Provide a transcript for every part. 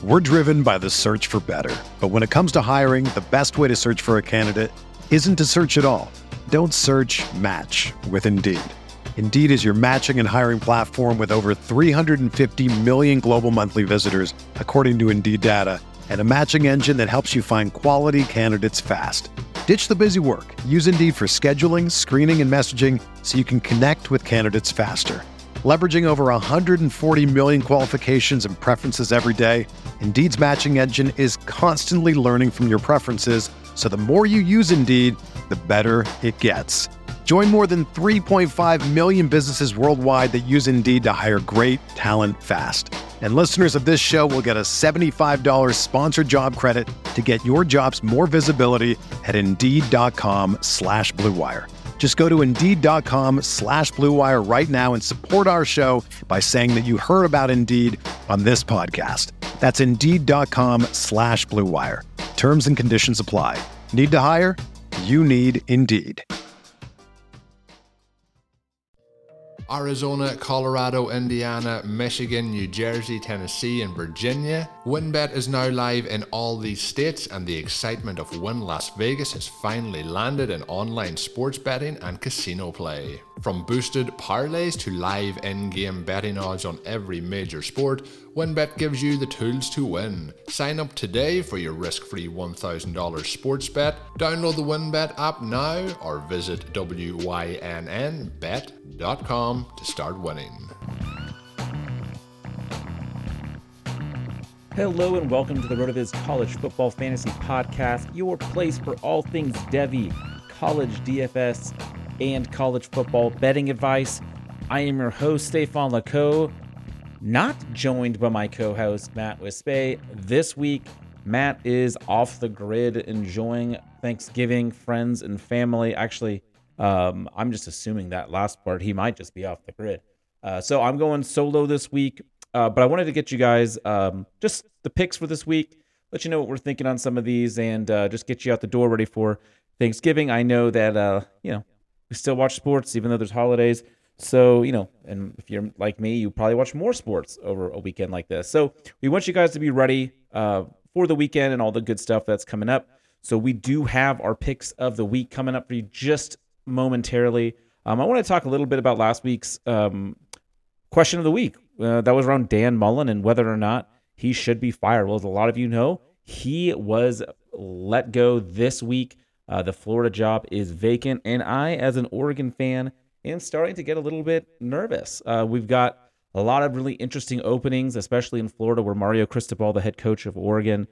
We're driven by the search for better. But when it comes to hiring, the best way to search for a candidate isn't to search at all. Don't search, match with Indeed. Indeed is your matching and hiring platform with over 350 million global monthly visitors, according to Indeed data, and a matching engine that helps you find quality candidates fast. Ditch the busy work. Use Indeed for scheduling, screening, and messaging so you can connect with candidates faster. Leveraging over 140 million qualifications and preferences every day, Indeed's matching engine is constantly learning from your preferences, so the more you use Indeed, the better it gets. Join more than 3.5 million businesses worldwide that use Indeed to hire great talent fast. And listeners of this show will get a $75 sponsored job credit to get your jobs more visibility at Indeed.com/Blue Wire. Just go to Indeed.com/Blue Wire right now and support our show by saying that you heard about Indeed on this podcast. That's Indeed.com/Blue Wire. Terms and conditions apply. Need to hire? You need Indeed. Arizona, Colorado, Indiana, Michigan, New Jersey, Tennessee, and Virginia. WynnBET is now live in all these states, and the excitement of Wynn Las Vegas has finally landed in online sports betting and casino play. From boosted parlays to live in-game betting odds on every major sport, WynnBET gives you the tools to win. Sign up today for your risk-free $1,000 sports bet. Download the WynnBET app now or visit wynnbet.com to start winning. Hello and welcome to the RotoViz College Football Fantasy Podcast, your place for all things Devy, college DFS, and college football betting advice. I am your host, Stefan Laco, not joined by my co-host, Matt Wispe. This week, Matt is off the grid enjoying Thanksgiving, friends, and family. Actually, I'm just assuming that last part, he might just be off the grid. So I'm going solo this week, but I wanted to get you guys just the picks for this week, let you know what we're thinking on some of these, and just get you out the door ready for Thanksgiving. I know that, we still watch sports even though there's holidays. So, and if you're like me, you probably watch more sports over a weekend like this. So we want you guys to be ready for the weekend and all the good stuff that's coming up. So we do have our picks of the week coming up for you just momentarily. I want to talk a little bit about last week's question of the week. That was around Dan Mullen and whether or not he should be fired. Well, as a lot of you know, he was let go this week. The Florida job is vacant, and I, as an Oregon fan, am starting to get a little bit nervous. We've got a lot of really interesting openings, especially in Florida, where Mario Cristobal, the head coach of Oregon,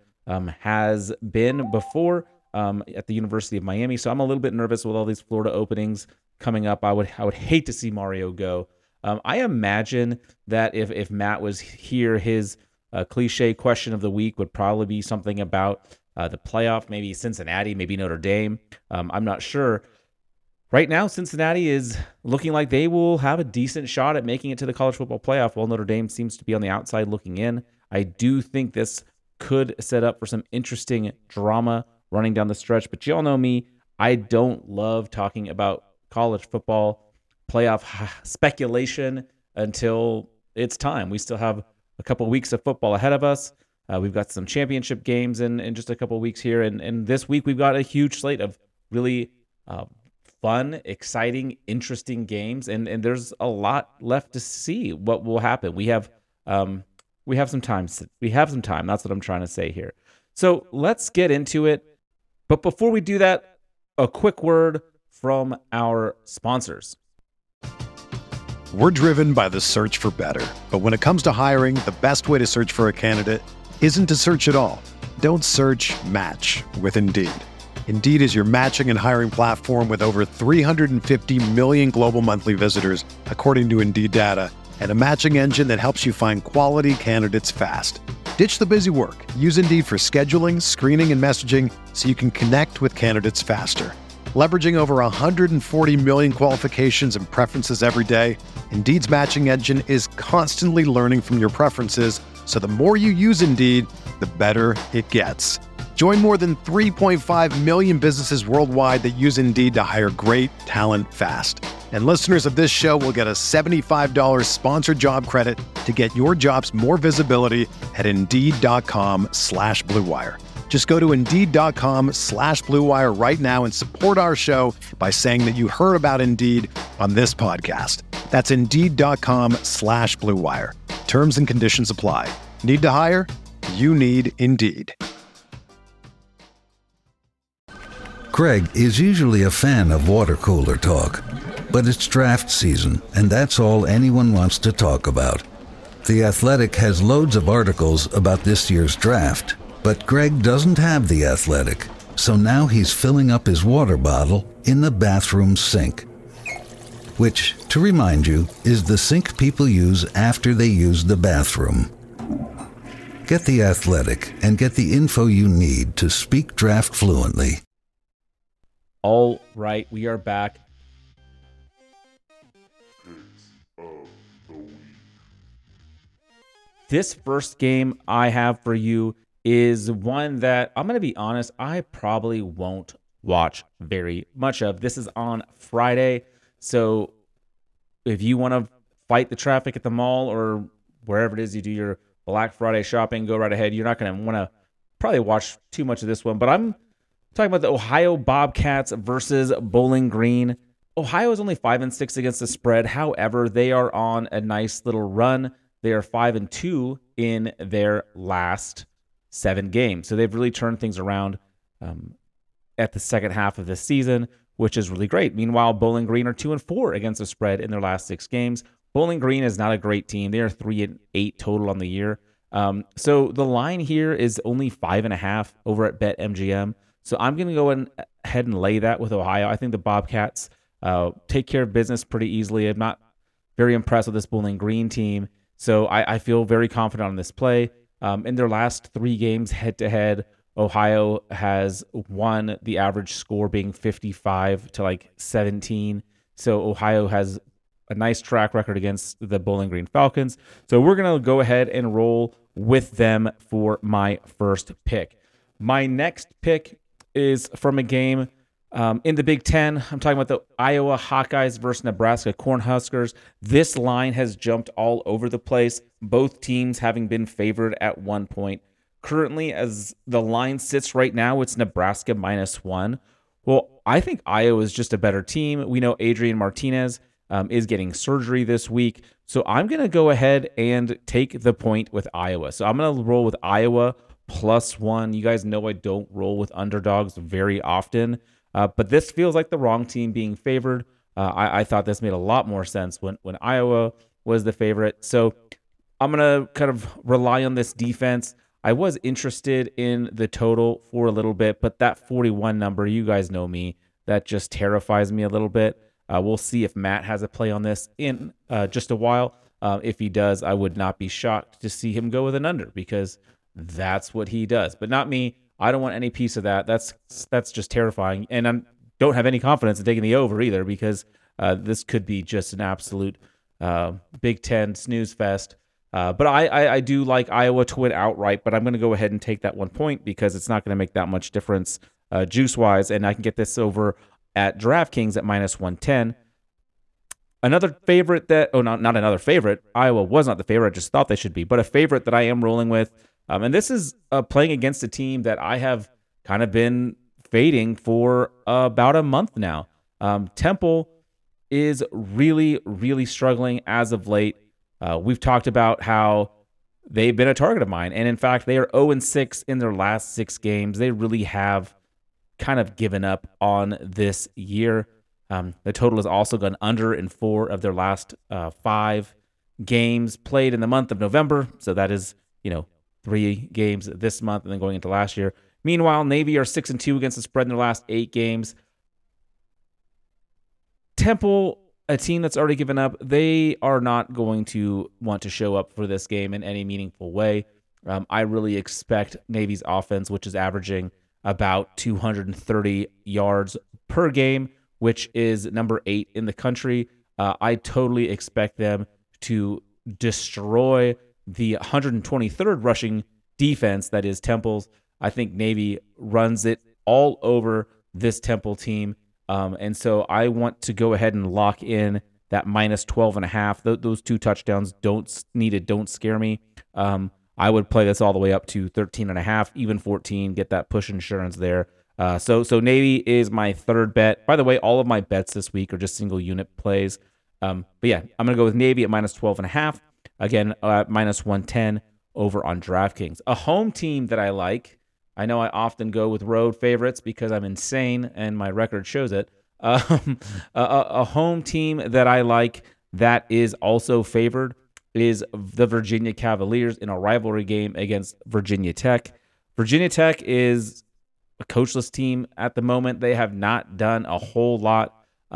has been before at the University of Miami. So I'm a little bit nervous with all these Florida openings coming up. I would hate to see Mario go. I imagine that if Matt was here, his cliche question of the week would probably be something about the playoff, maybe Cincinnati, maybe Notre Dame. I'm not sure. Right now, Cincinnati is looking like they will have a decent shot at making it to the college football playoff, while Notre Dame seems to be on the outside looking in. I do think this could set up for some interesting drama running down the stretch, but you all know me. I don't love talking about college football playoff speculation until it's time. We still have a couple weeks of football ahead of us. We've got some championship games in just a couple weeks here. And this week we've got a huge slate of really fun, exciting, interesting games. And there's a lot left to see what will happen. We have some time. That's what I'm trying to say here. So let's get into it. But before we do that, a quick word from our sponsors. We're driven by the search for better. But when it comes to hiring, the best way to search for a candidate isn't to search at all. Don't search, match with Indeed. Indeed is your matching and hiring platform with over 350 million global monthly visitors, according to Indeed data, and a matching engine that helps you find quality candidates fast. Ditch the busy work. Use Indeed for scheduling, screening, and messaging so you can connect with candidates faster. Leveraging over 140 million qualifications and preferences every day, Indeed's matching engine is constantly learning from your preferences, so the more you use Indeed, the better it gets. Join more than 3.5 million businesses worldwide that use Indeed to hire great talent fast. And listeners of this show will get a $75 sponsored job credit to get your jobs more visibility at Indeed.com/Blue Wire. Just go to Indeed.com/Blue Wire right now and support our show by saying that you heard about Indeed on this podcast. That's Indeed.com/Blue Wire. Terms and conditions apply. Need to hire? You need Indeed. Craig is usually a fan of water cooler talk, but it's draft season, and that's all anyone wants to talk about. The Athletic has loads of articles about this year's draft, but Greg doesn't have The Athletic, so now he's filling up his water bottle in the bathroom sink. Which, to remind you, is the sink people use after they use the bathroom. Get The Athletic and get the info you need to speak draft fluently. All right, we are back. This first game I have for you is one that, I'm going to be honest, I probably won't watch very much of. This is on Friday, so if you want to fight the traffic at the mall or wherever it is you do your Black Friday shopping, go right ahead. You're not going to want to probably watch too much of this one, but I'm talking about the Ohio Bobcats versus Bowling Green. Ohio is only 5-6 against the spread. However, they are on a nice little run. They are 5-2 in their last 7 games. So they've really turned things around at the second half of this season, which is really great. Meanwhile, Bowling Green are 2-4 against the spread in their last 6 games. Bowling Green is not a great team. They are 3-8 total on the year. So the line here is only 5.5 over at BetMGM. So I'm going to go ahead and lay that with Ohio. I think the Bobcats take care of business pretty easily. I'm not very impressed with this Bowling Green team. So I feel very confident on this play. In their last 3 games head-to-head, Ohio has won, the average score being 55 to 17. So Ohio has a nice track record against the Bowling Green Falcons. So we're going to go ahead and roll with them for my first pick. My next pick is from a game in the Big Ten. I'm talking about the Iowa Hawkeyes versus Nebraska Cornhuskers. This line has jumped all over the place, both teams having been favored at one point. Currently, as the line sits right now, it's Nebraska -1. Well, I think Iowa is just a better team. We know Adrian Martinez is getting surgery this week. So I'm going to go ahead and take the point with Iowa. So I'm going to roll with Iowa +1. You guys know I don't roll with underdogs very often, but this feels like the wrong team being favored. I thought this made a lot more sense when Iowa was the favorite. So I'm going to kind of rely on this defense. I was interested in the total for a little bit, but that 41 number, you guys know me, that just terrifies me a little bit. We'll see if Matt has a play on this in just a while. If he does, I would not be shocked to see him go with an under, because that's what he does, but not me. I don't want any piece of that. That's just terrifying. And I don't have any confidence in taking the over either, because this could be just an absolute Big Ten snooze fest. But I do like Iowa to win outright, but I'm going to go ahead and take that 1 point because it's not going to make that much difference juice-wise, and I can get this over at DraftKings at -110. Another favorite not another favorite. Iowa was not the favorite. I just thought they should be, but a favorite that I am rolling with. And this is playing against a team that I have kind of been fading for about a month now. Temple is really, really struggling as of late. We've talked about how they've been a target of mine. And in fact, they are 0-6 in their last 6 games. They really have kind of given up on this year. The total has also gone under in 4 of their last 5 games played in the month of November. So that is, 3 games this month and then going into last year. Meanwhile, Navy are 6-2 against the spread in their last 8 games. Temple, a team that's already given up, they are not going to want to show up for this game in any meaningful way. I really expect Navy's offense, which is averaging about 230 yards per game, which is number 8 in the country. I totally expect them to destroy the 123rd rushing defense that is Temple's. I think Navy runs it all over this Temple team. And so I want to go ahead and lock in that minus 12.5. Those 2 touchdowns don't scare me. I would play this all the way up to 13.5, even 14, get that push insurance there. So Navy is my third bet. By the way, all of my bets this week are just single unit plays. But yeah, I'm going to go with Navy at minus 12.5. Again, minus 110 over on DraftKings. A home team that I like. I know I often go with road favorites because I'm insane and my record shows it. A home team that I like that is also favored is the Virginia Cavaliers in a rivalry game against Virginia Tech. Virginia Tech is a coachless team at the moment. They have not done a whole lot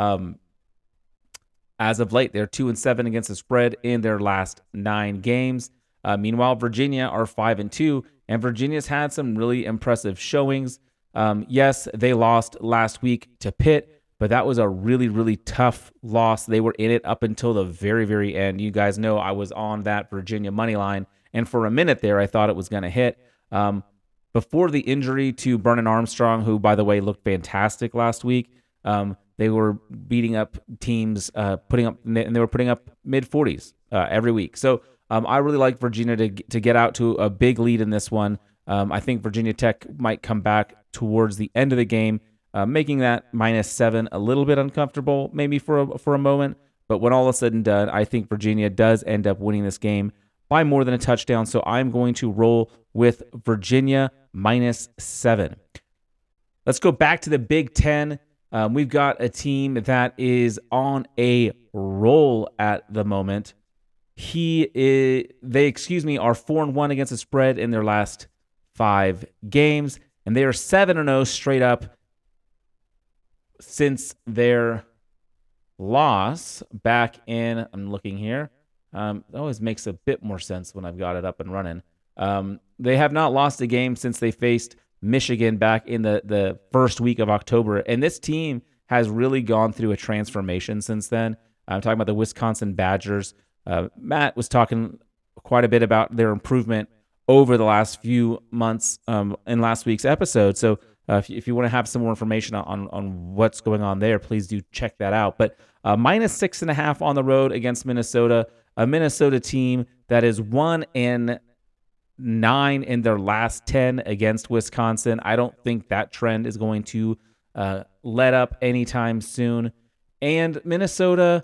as of late. They're 2-7 against the spread in their last 9 games. Meanwhile, Virginia are 5-2, and Virginia's had some really impressive showings. Yes, they lost last week to Pitt, but that was a really, really tough loss. They were in it up until the very, very end. You guys know I was on that Virginia money line, and for a minute there, I thought it was going to hit. Before the injury to Brennan Armstrong, who, by the way, looked fantastic last week, they were beating up teams, putting up mid-40s every week. So I really like Virginia to get out to a big lead in this one. I think Virginia Tech might come back towards the end of the game, making that -7 a little bit uncomfortable, maybe for a moment. But when all is said and done, I think Virginia does end up winning this game by more than a touchdown. So I'm going to roll with Virginia -7. Let's go back to the Big Ten. We've got a team that is on a roll at the moment. They are 4-1 against the spread in their last 5 games, and they are 7-0 straight up since their loss back in, I'm looking here. It always makes a bit more sense when I've got it up and running. They have not lost a game since they faced Michigan back in the first week of October, and this team has really gone through a transformation since then. I'm talking about the Wisconsin Badgers. Matt was talking quite a bit about their improvement over the last few months in last week's episode. So if you want to have some more information on what's going on there, please do check that out. But -6.5 on the road against Minnesota, a Minnesota team that is 1-9 in their last 10 against Wisconsin. I don't think that trend is going to let up anytime soon. And Minnesota,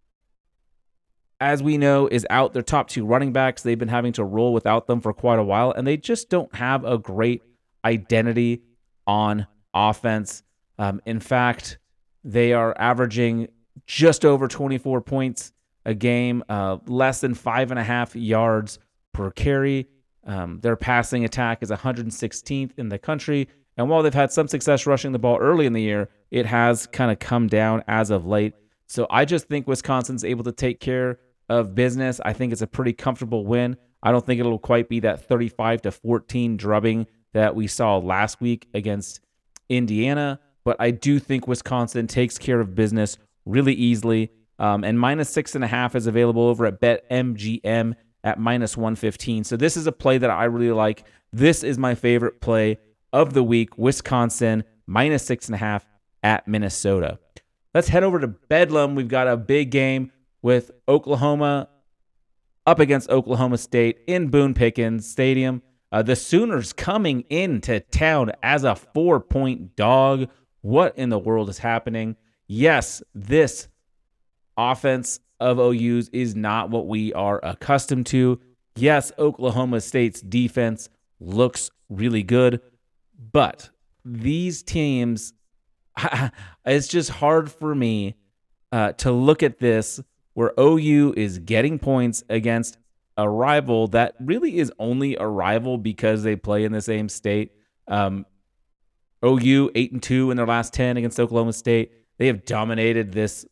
as we know, is out their top 2 running backs. They've been having to roll without them for quite a while, and they just don't have a great identity on offense. In fact, they are averaging just over 24 points a game, less than 5.5 yards per carry. Their passing attack is 116th in the country, and while they've had some success rushing the ball early in the year, it has kind of come down as of late. So I just think Wisconsin's able to take care of business. I think it's a pretty comfortable win. I don't think it'll quite be that 35-14 drubbing that we saw last week against Indiana, but I do think Wisconsin takes care of business really easily. And -6.5 is available over at BetMGM at -115. So this is a play that I really like. This is my favorite play of the week. Wisconsin -6.5 at Minnesota. Let's head over to Bedlam. We've got a big game with Oklahoma up against Oklahoma State in Boone Pickens Stadium. The Sooners coming into town as a 4-point dog. What in the world is happening? Yes, this offense of OU's is not what we are accustomed to. Yes, Oklahoma State's defense looks really good, but these teams, it's just hard for me to look at this where OU is getting points against a rival that really is only a rival because they play in the same state. OU 8-2 in their last 10 against Oklahoma State. They have dominated this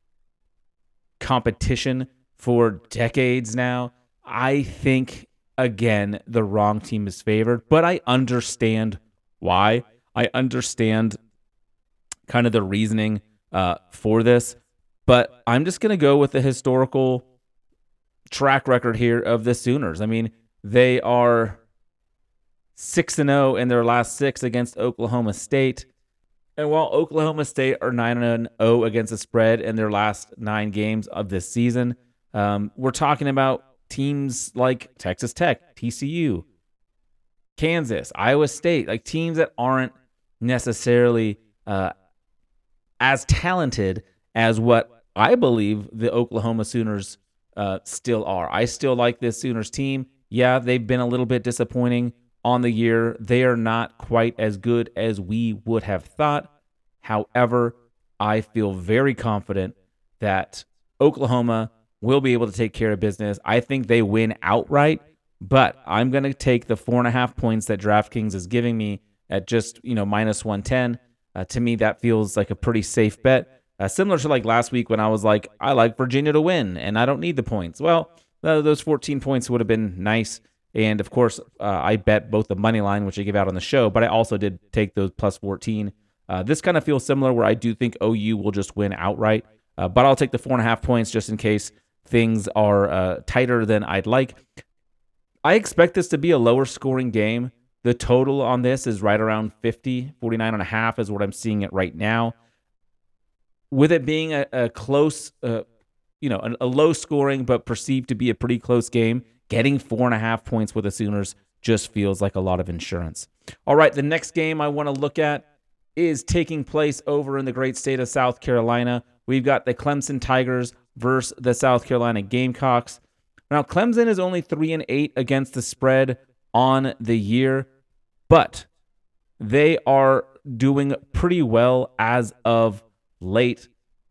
competition for decades now. I think, again, the wrong team is favored, but I understand why. I understand kind of the reasoning for this, but I'm just going to go with the historical track record here of the Sooners. I mean, they are 6-0 in their last 6 against Oklahoma State. And while Oklahoma State are 9-0 against the spread in their last 9 games of this season, we're talking about teams like Texas Tech, TCU, Kansas, Iowa State, like teams that aren't necessarily as talented as what I believe the Oklahoma Sooners still are. I still like this Sooners team. Yeah, they've been a little bit disappointing on the year. They are not quite as good as we would have thought. However, I feel very confident that Oklahoma will be able to take care of business. I think they win outright, but I'm going to take the 4.5 points that DraftKings is giving me at just, minus 110. To me, that feels like a pretty safe bet. Similar to like last week when I was like, I like Virginia to win and I don't need the points. Well, those 14 points would have been nice. And of course, I bet both the money line, which I give out on the show, but I also did take those plus 14. This kind of feels similar where I do think OU will just win outright, but I'll take the 4.5 points just in case things are tighter than I'd like. I expect this to be a lower scoring game. The total on this is right around 49.5 is what I'm seeing it right now. With it being a close, a low scoring but perceived to be a pretty close game, getting 4.5 points with the Sooners just feels like a lot of insurance. All right, the next game I want to look at is taking place over in the great state of South Carolina. We've got the Clemson Tigers versus the South Carolina Gamecocks. Now, Clemson is only 3-8 against the spread on the year, but they are doing pretty well as of late.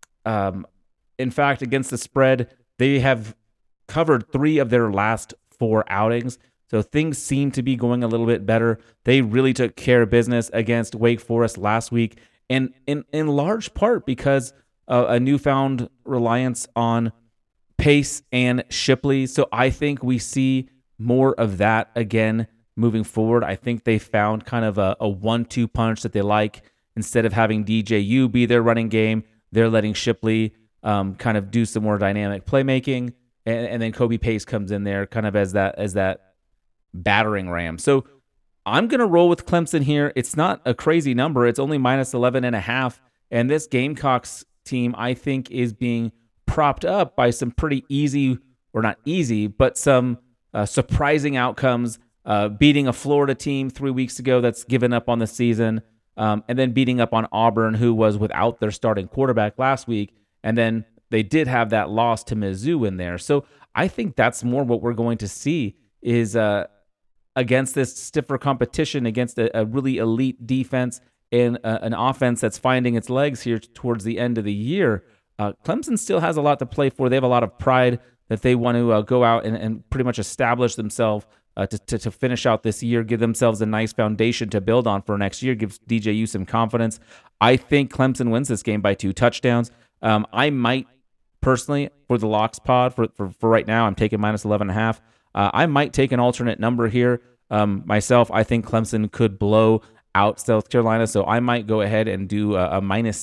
In fact, against the spread, they have covered 3 of their last 4 outings. So things seem to be going a little bit better. They really took care of business against Wake Forest last week, and in large part because of a newfound reliance on Pace and Shipley. So I think we see more of that again moving forward. I think they found kind of a 1-2 punch that they like. Instead of having DJU be their running game, they're letting Shipley kind of do some more dynamic playmaking, and then Kobe Pace comes in there kind of as that battering ram. So I'm going to roll with Clemson here. It's not a crazy number. It's only minus 11.5, and this Gamecocks team, I think, is being propped up by some pretty easy, or not easy, but some surprising outcomes, beating a Florida team 3 weeks ago that's given up on the season, and then beating up on Auburn, who was without their starting quarterback last week, and then they did have that loss to Mizzou in there. So I think that's more what we're going to see is against this stiffer competition, against a really elite defense and an offense that's finding its legs here towards the end of the year. Clemson still has a lot to play for. They have a lot of pride that they want to go out and pretty much establish themselves to finish out this year, give themselves a nice foundation to build on for next year, gives DJU some confidence. I think Clemson wins this game by 2 touchdowns. I might personally, for the Locks pod, for right now, I'm taking minus 11.5. I might take an alternate number here myself. I think Clemson could blow out South Carolina, so I might go ahead and do a minus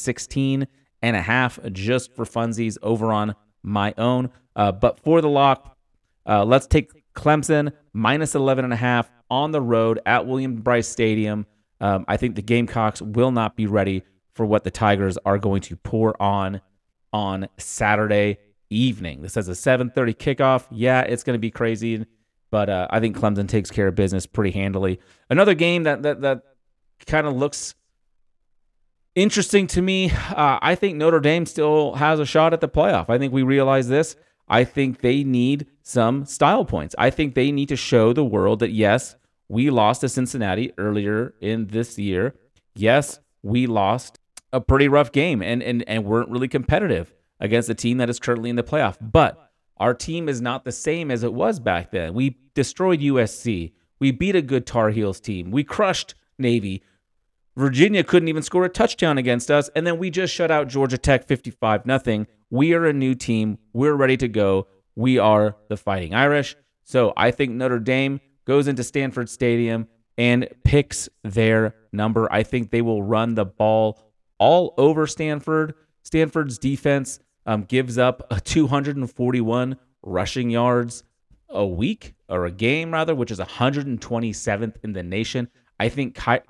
16.5 just for funsies over on my own. But for the lock, let's take Clemson minus 11.5 on the road at William Bryce Stadium. I think the Gamecocks will not be ready for what the Tigers are going to pour on Saturday evening. This has a 7:30 kickoff. Yeah, it's going to be crazy, but I think Clemson takes care of business pretty handily. Another game that kind of looks interesting to me, I think Notre Dame still has a shot at the playoff. I think we realize this. I think they need some style points. I think they need to show the world that, yes, we lost to Cincinnati earlier in this year. Yes, we lost a pretty rough game and weren't really competitive against a team that is currently in the playoff. But our team is not the same as it was back then. We destroyed USC. We beat a good Tar Heels team. We crushed Navy. Virginia couldn't even score a touchdown against us, and then we just shut out Georgia Tech 55-0. We are a new team. We're ready to go. We are the Fighting Irish. So I think Notre Dame goes into Stanford Stadium and picks their number. I think they will run the ball all over Stanford. Stanford's defense gives up 241 rushing yards a week, or a game rather, which is 127th in the nation. I think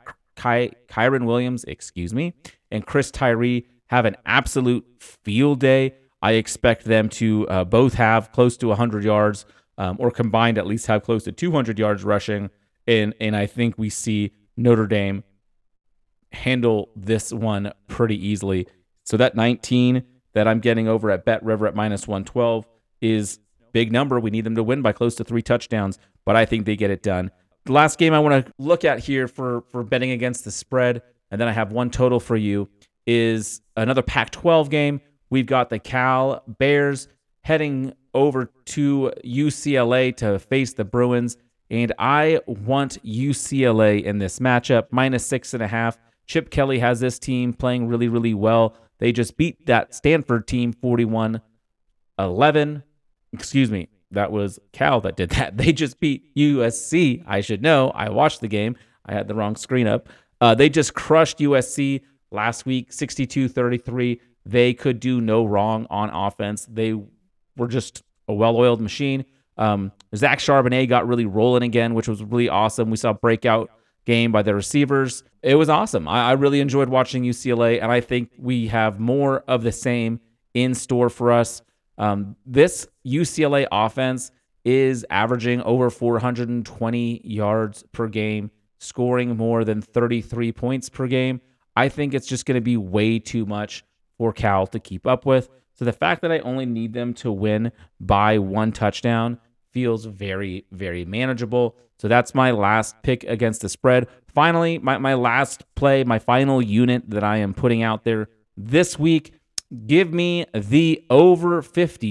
Kyren Williams, and Chris Tyree have an absolute field day. I expect them to both have close to 100 yards or combined at least have close to 200 yards rushing. And I think we see Notre Dame handle this one pretty easily. So that 19 that I'm getting over at Bet River at -112 is big number. We need them to win by close to 3 touchdowns, but I think they get it done. The last game I want to look at here for betting against the spread, and then I have one total for you, is another Pac-12 game. We've got the Cal Bears heading over to UCLA to face the Bruins, and I want UCLA in this matchup, -6.5. Chip Kelly has this team playing really, really well. They just beat that Stanford team 41-11. That was Cal that did that. They just beat USC. I should know. I watched the game. I had the wrong screen up. They just crushed USC last week, 62-33. They could do no wrong on offense. They were just a well-oiled machine. Zach Charbonnet got really rolling again, which was really awesome. We saw a breakout game by the receivers. It was awesome. I really enjoyed watching UCLA, and I think we have more of the same in store for us. This UCLA offense is averaging over 420 yards per game, scoring more than 33 points per game. I think it's just going to be way too much for Cal to keep up with. So the fact that I only need them to win by 1 touchdown feels very, very manageable. So that's my last pick against the spread. Finally, my last play, my final unit that I am putting out there this week, give me the over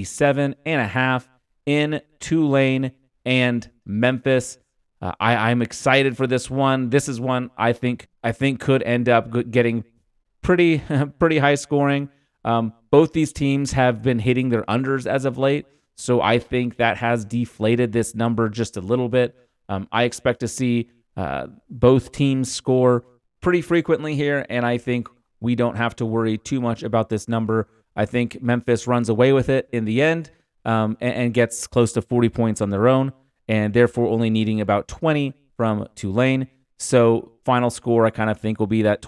57.5 in Tulane and Memphis. I'm excited for this one. This is one I think could end up getting pretty high scoring. Both these teams have been hitting their unders as of late, so I think that has deflated this number just a little bit. I expect to see both teams score pretty frequently here, and I think we don't have to worry too much about this number. I think Memphis runs away with it in the end and gets close to 40 points on their own, and therefore only needing about 20 from Tulane. So final score I kind of think will be that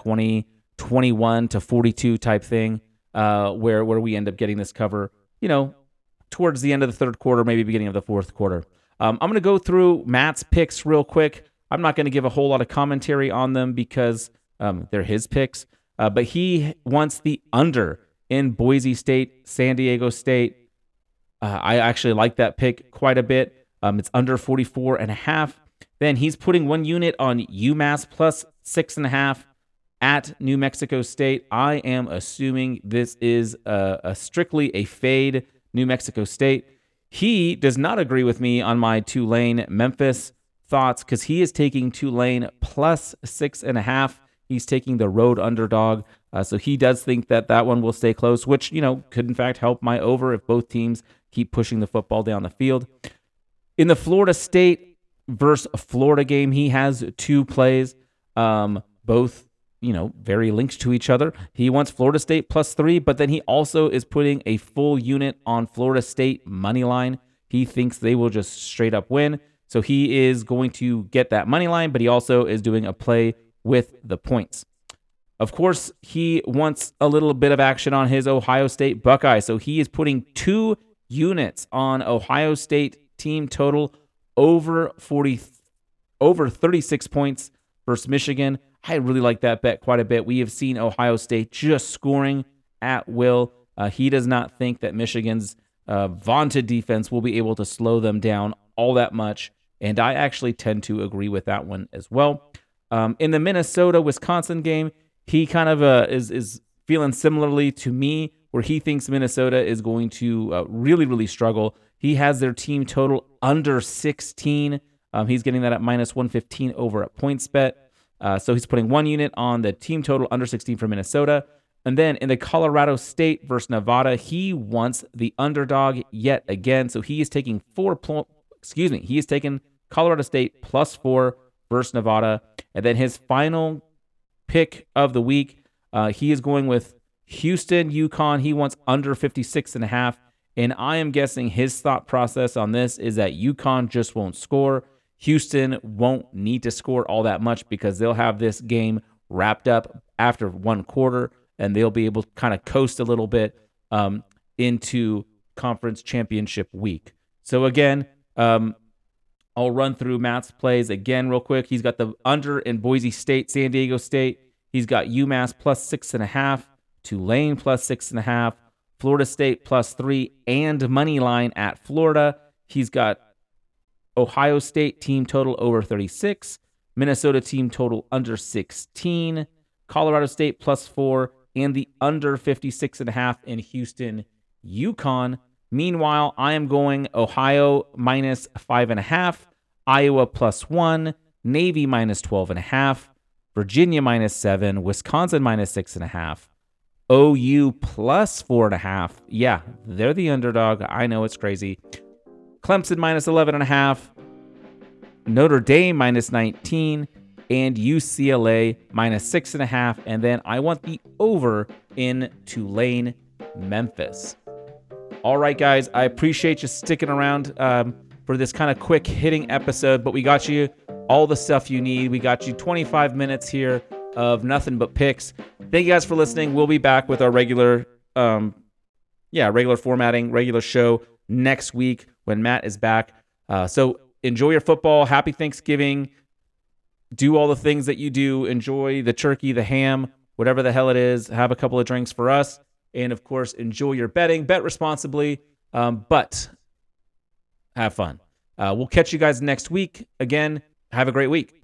21 to 42 type thing, where we end up getting this cover, towards the end of the third quarter, maybe beginning of the fourth quarter. I'm going to go through Matt's picks real quick. I'm not going to give a whole lot of commentary on them because they're his picks, but he wants the under in Boise State, San Diego State. I actually like that pick quite a bit. It's under 44.5. Then he's putting 1 unit on UMass plus 6.5 at New Mexico State. I am assuming this is strictly a fade New Mexico State. He does not agree with me on my Tulane-Memphis thoughts because he is taking Tulane plus 6.5. He's taking the road underdog. So he does think that one will stay close, which, could in fact help my over if both teams keep pushing the football down the field. In the Florida State versus Florida game, he has 2 plays, both, very linked to each other. He wants Florida State plus 3, but then he also is putting a full unit on Florida State money line. He thinks they will just straight up win. So he is going to get that money line, but he also is doing a play with the points. Of course, he wants a little bit of action on his Ohio State Buckeyes. So he is putting 2 units on Ohio State team total over 36 points versus Michigan. I really like that bet quite a bit. We have seen Ohio State just scoring at will. He does not think that Michigan's vaunted defense will be able to slow them down all that much, and I actually tend to agree with that one as well. In the Minnesota-Wisconsin game, he kind of is feeling similarly to me, where he thinks Minnesota is going to really, really struggle. He has their team total under 16. He's getting that at -115 over at PointsBet. So he's putting 1 unit on the team total under 16 for Minnesota. And then in the Colorado State versus Nevada, he wants the underdog yet again. So he is taking he is taking Colorado State plus 4 versus Nevada. And then his final pick of the week, he is going with Houston, UConn. He wants under 56.5. And I am guessing his thought process on this is that UConn just won't score. Houston won't need to score all that much because they'll have this game wrapped up after one quarter, and they'll be able to kind of coast a little bit into conference championship week. So again, I'll run through Matt's plays again real quick. He's got the under in Boise State, San Diego State. He's got UMass plus 6.5, Tulane plus 6.5, Florida State plus 3, and money line at Florida. He's got Ohio State team total over 36, Minnesota team total under 16, Colorado State plus 4, and the under 56.5 in Houston, UConn. Meanwhile, I am going Ohio minus 5.5, Iowa plus 1, Navy minus 12.5, Virginia minus 7, Wisconsin minus 6.5, OU plus 4.5. Yeah, they're the underdog. I know it's crazy. Clemson minus 11.5, Notre Dame minus 19, and UCLA minus 6.5. And then I want the over in Tulane, Memphis. All right, guys, I appreciate you sticking around for this kind of quick hitting episode, but we got you all the stuff you need. We got you 25 minutes here of nothing but picks. Thank you guys for listening. We'll be back with our regular formatting, regular show next week when Matt is back. So enjoy your football. Happy Thanksgiving. Do all the things that you do. Enjoy the turkey, the ham, whatever the hell it is. Have a couple of drinks for us. And, of course, enjoy your betting. Bet responsibly, but have fun. We'll catch you guys next week. Again, have a great week.